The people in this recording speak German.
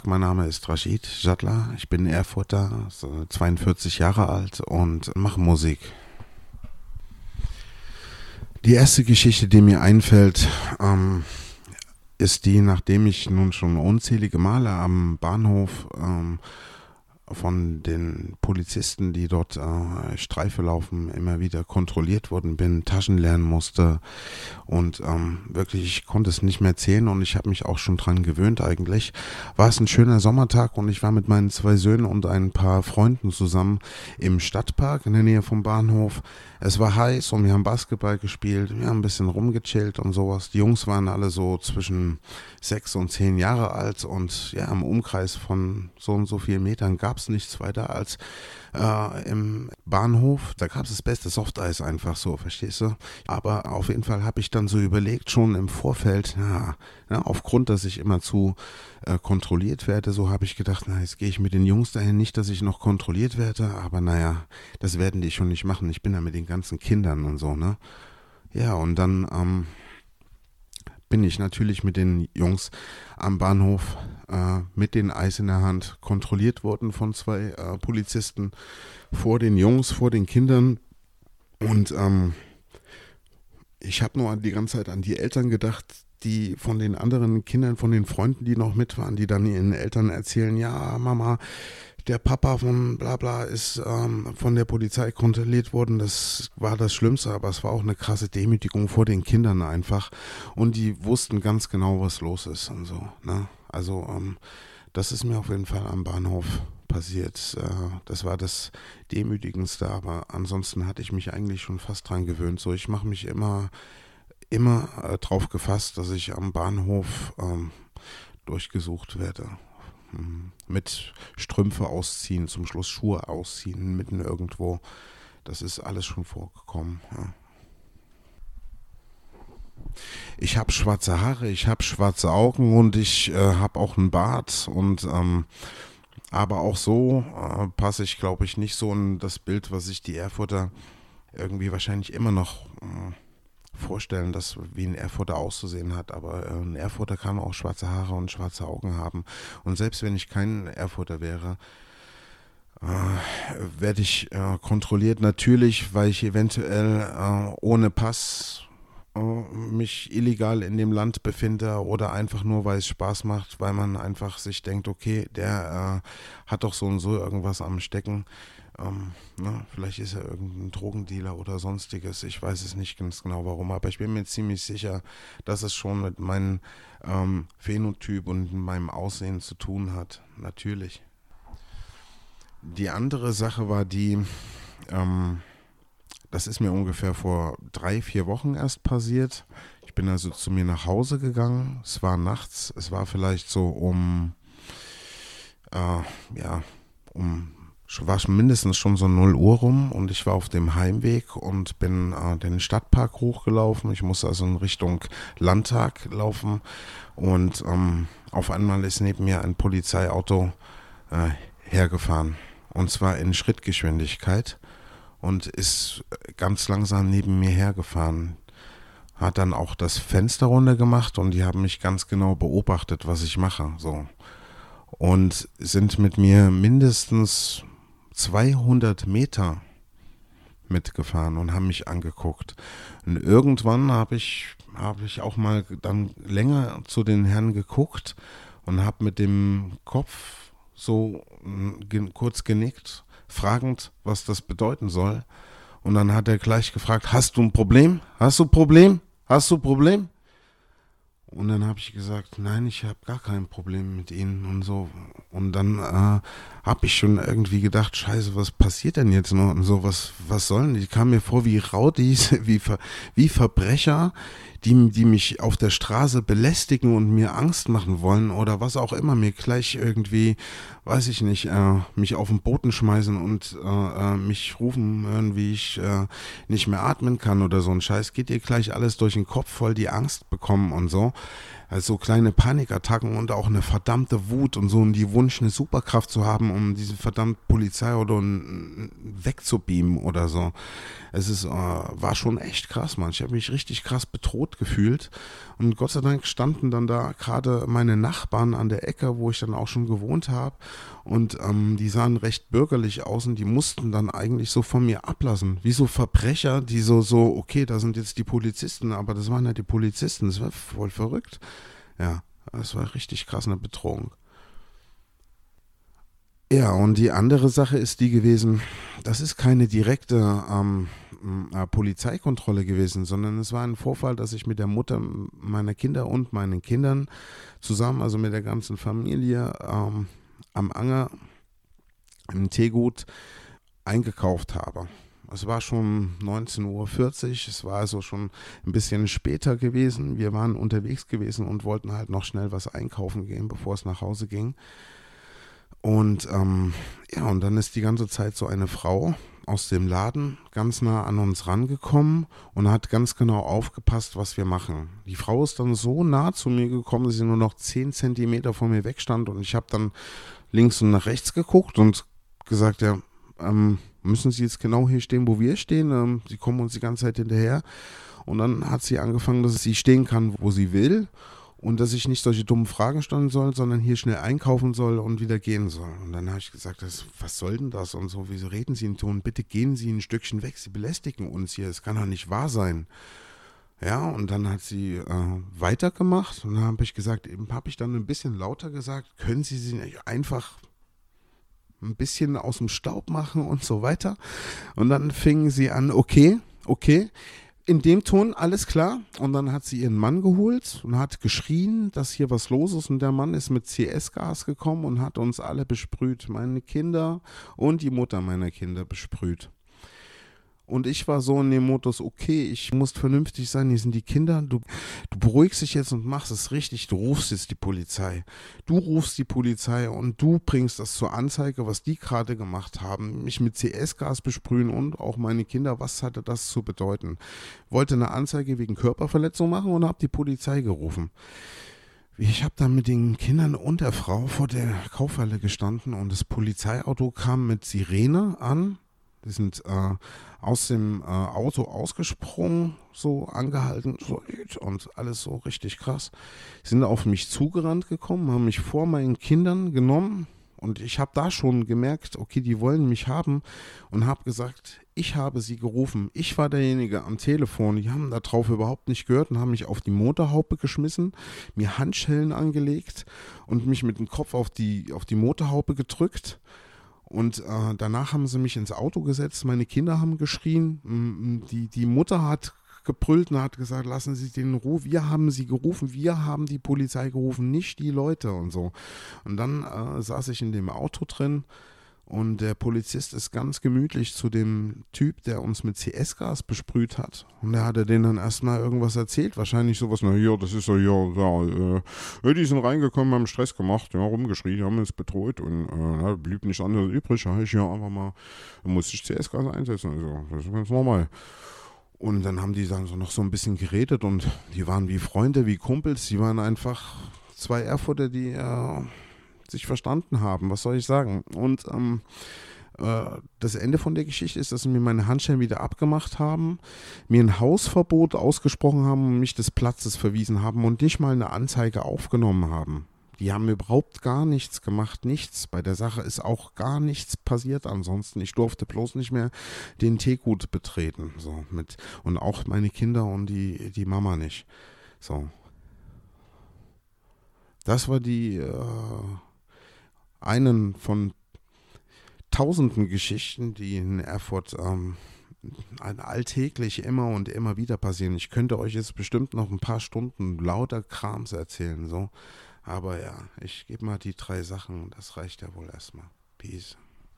Mein Name ist Rashid Jadla, ich bin Erfurter, 42 Jahre alt und mache Musik. Die erste Geschichte, die mir einfällt, ist die, nachdem ich nun schon unzählige Male am Bahnhof von den Polizisten, die dort Streife laufen, immer wieder kontrolliert worden bin, Taschen lernen musste und wirklich, ich konnte es nicht mehr zählen und ich habe mich auch schon dran gewöhnt eigentlich. War es ein schöner Sommertag und ich war mit meinen 2 Söhnen und ein paar Freunden zusammen im Stadtpark in der Nähe vom Bahnhof. Es war heiß und wir haben Basketball gespielt, wir haben ein bisschen rumgechillt und sowas. Die Jungs waren alle so zwischen 6 und 10 Jahre alt und ja, im Umkreis von so und so vielen Metern gab es nichts weiter als im Bahnhof. Da gab es das beste Softeis einfach so, verstehst du? Aber auf jeden Fall habe ich dann so überlegt, schon im Vorfeld, aufgrund, dass ich immer zu kontrolliert werde, so habe ich gedacht, jetzt gehe ich mit den Jungs dahin, nicht, dass ich noch kontrolliert werde, aber das werden die schon nicht machen. Ich bin da mit den ganzen Kindern und so, ne? Ja, und dann bin ich natürlich mit den Jungs am Bahnhof mit dem Eis in der Hand kontrolliert worden von 2 Polizisten vor den Jungs, vor den Kindern. Und ich habe nur die ganze Zeit an die Eltern gedacht, die von den anderen Kindern, von den Freunden, die noch mit waren, die dann ihren Eltern erzählen, ja, Mama, der Papa von bla bla ist von der Polizei kontrolliert worden. Das war das Schlimmste, aber es war auch eine krasse Demütigung vor den Kindern einfach. Und die wussten ganz genau, was los ist und so. Ne? Also das ist mir auf jeden Fall am Bahnhof passiert. Das war das Demütigendste, aber ansonsten hatte ich mich eigentlich schon fast dran gewöhnt. So, ich mache mich immer drauf gefasst, dass ich am Bahnhof durchgesucht werde. Mit Strümpfe ausziehen, zum Schluss Schuhe ausziehen, mitten irgendwo. Das ist alles schon vorgekommen. Ja. Ich habe schwarze Haare, ich habe schwarze Augen und ich habe auch einen Bart und aber auch so passe ich, glaube ich, nicht so in das Bild, was sich die Erfurter irgendwie wahrscheinlich immer noch vorstellen, dass wie ein Erfurter auszusehen hat, aber ein Erfurter kann auch schwarze Haare und schwarze Augen haben und selbst wenn ich kein Erfurter wäre, werde ich kontrolliert, natürlich, weil ich eventuell ohne Pass mich illegal in dem Land befinde oder einfach nur, weil es Spaß macht, weil man einfach sich denkt, okay, der hat doch so und so irgendwas am Stecken. Vielleicht ist er irgendein Drogendealer oder sonstiges. Ich weiß es nicht ganz genau warum, aber ich bin mir ziemlich sicher, dass es schon mit meinem Phänotyp und meinem Aussehen zu tun hat. Natürlich. Die andere Sache war das ist mir ungefähr vor 3-4 Wochen erst passiert. Ich bin also zu mir nach Hause gegangen. Es war nachts. Es war vielleicht so war schon mindestens schon so 0 Uhr rum und ich war auf dem Heimweg und bin den Stadtpark hochgelaufen. Ich musste also in Richtung Landtag laufen und auf einmal ist neben mir ein Polizeiauto hergefahren und zwar in Schrittgeschwindigkeit und ist ganz langsam neben mir hergefahren. Hat dann auch das Fenster runter gemacht und die haben mich ganz genau beobachtet, was ich mache. So. Und sind mit mir mindestens 200 Meter mitgefahren und haben mich angeguckt. Und irgendwann habe ich auch mal dann länger zu den Herren geguckt und habe mit dem Kopf so kurz genickt, fragend, was das bedeuten soll. Und dann hat er gleich gefragt, hast du ein Problem? Hast du ein Problem? Hast du ein Problem? Und dann habe ich gesagt, nein, ich habe gar kein Problem mit ihnen und so. Und dann habe ich schon irgendwie gedacht, scheiße, was passiert denn jetzt noch? Und so, was sollen die? Die kamen mir vor wie Rowdies, wie Verbrecher, die mich auf der Straße belästigen und mir Angst machen wollen oder was auch immer, mir gleich irgendwie, weiß ich nicht, mich auf den Boden schmeißen und mich rufen hören, wie ich nicht mehr atmen kann oder so ein Scheiß. Geht ihr gleich alles durch den Kopf, voll die Angst bekommen und so. Also so kleine Panikattacken und auch eine verdammte Wut und so und die Wunsch, eine Superkraft zu haben, um diese verdammte Polizei oder wegzubeamen oder so. War schon echt krass, Mann. Ich habe mich richtig krass bedroht gefühlt. Und Gott sei Dank standen dann da gerade meine Nachbarn an der Ecke, wo ich dann auch schon gewohnt habe. Und die sahen recht bürgerlich aus und die mussten dann eigentlich so von mir ablassen. Wie so Verbrecher, die okay, da sind jetzt die Polizisten, aber das waren ja die Polizisten. Das war voll verrückt. Ja, das war richtig krass eine Bedrohung. Ja, und die andere Sache ist die gewesen, das ist keine direkte Polizeikontrolle gewesen, sondern es war ein Vorfall, dass ich mit der Mutter meiner Kinder und meinen Kindern zusammen, also mit der ganzen Familie, am Anger im Teegut eingekauft habe. Es war schon 19:40 Uhr, es war also schon ein bisschen später gewesen. Wir waren unterwegs gewesen und wollten halt noch schnell was einkaufen gehen, bevor es nach Hause ging. Und ja, und dann ist die ganze Zeit so eine Frau aus dem Laden ganz nah an uns rangekommen und hat ganz genau aufgepasst, was wir machen. Die Frau ist dann so nah zu mir gekommen, dass sie nur noch 10 Zentimeter von mir wegstand und ich habe dann links und nach rechts geguckt und gesagt, ja, müssen Sie jetzt genau hier stehen, wo wir stehen? Sie kommen uns die ganze Zeit hinterher. Und dann hat sie angefangen, dass sie stehen kann, wo sie will. Und dass ich nicht solche dummen Fragen stellen soll, sondern hier schnell einkaufen soll und wieder gehen soll. Und dann habe ich gesagt, was soll denn das? Und so, wieso reden Sie in Ton? Bitte gehen Sie ein Stückchen weg, Sie belästigen uns hier, es kann doch nicht wahr sein. Ja, und dann hat sie weitergemacht und dann habe ich gesagt, eben habe ich dann ein bisschen lauter gesagt, können Sie sie nicht einfach ein bisschen aus dem Staub machen und so weiter. Und dann fingen sie an, okay, in dem Ton, alles klar. Und dann hat sie ihren Mann geholt und hat geschrien, dass hier was los ist. Und der Mann ist mit CS-Gas gekommen und hat uns alle besprüht. Meine Kinder und die Mutter meiner Kinder besprüht. Und ich war so in dem Modus, okay, ich muss vernünftig sein, hier sind die Kinder, du beruhigst dich jetzt und machst es richtig, du rufst jetzt die Polizei. Du rufst die Polizei und du bringst das zur Anzeige, was die gerade gemacht haben, mich mit CS-Gas besprühen und auch meine Kinder, was hatte das zu bedeuten? Wollte eine Anzeige wegen Körperverletzung machen und habe die Polizei gerufen. Ich habe dann mit den Kindern und der Frau vor der Kaufhalle gestanden und das Polizeiauto kam mit Sirene an. Die sind aus dem Auto ausgesprungen, so angehalten so, und alles so richtig krass. Sind auf mich zugerannt gekommen, haben mich vor meinen Kindern genommen und ich habe da schon gemerkt, okay, die wollen mich haben und habe gesagt, ich habe sie gerufen. Ich war derjenige am Telefon. Die haben darauf überhaupt nicht gehört und haben mich auf die Motorhaube geschmissen, mir Handschellen angelegt und mich mit dem Kopf auf die Motorhaube gedrückt. Und danach haben sie mich ins Auto gesetzt, meine Kinder haben geschrien, die Mutter hat gebrüllt und hat gesagt, lassen Sie den in Ruhe, wir haben sie gerufen, wir haben die Polizei gerufen, nicht die Leute und so. Und dann saß ich in dem Auto drin und der Polizist ist ganz gemütlich zu dem Typ, der uns mit CS-Gas besprüht hat. Und er hatte denen dann erstmal irgendwas erzählt. Wahrscheinlich sowas, na ja, das ist so, die sind reingekommen, haben Stress gemacht, ja, rumgeschrien, haben uns bedroht und blieb nichts anderes übrig. Da habe ich ja einfach mal, musste ich CS-Gas einsetzen. Also, das ist ganz normal. Und dann haben die dann so noch so ein bisschen geredet und die waren wie Freunde, wie Kumpels. Die waren einfach zwei Erfurter, die sich verstanden haben, was soll ich sagen? Und das Ende von der Geschichte ist, dass sie mir meine Handschellen wieder abgemacht haben, mir ein Hausverbot ausgesprochen haben und mich des Platzes verwiesen haben und nicht mal eine Anzeige aufgenommen haben. Die haben überhaupt gar nichts gemacht, nichts. Bei der Sache ist auch gar nichts passiert ansonsten. Ich durfte bloß nicht mehr den Teegut betreten. So, und auch meine Kinder und die Mama nicht. So. Das war einen von tausenden Geschichten, die in Erfurt alltäglich immer und immer wieder passieren. Ich könnte euch jetzt bestimmt noch ein paar Stunden lauter Krams erzählen, so. Aber ja, ich gebe mal die 3 Sachen, das reicht ja wohl erstmal. Peace.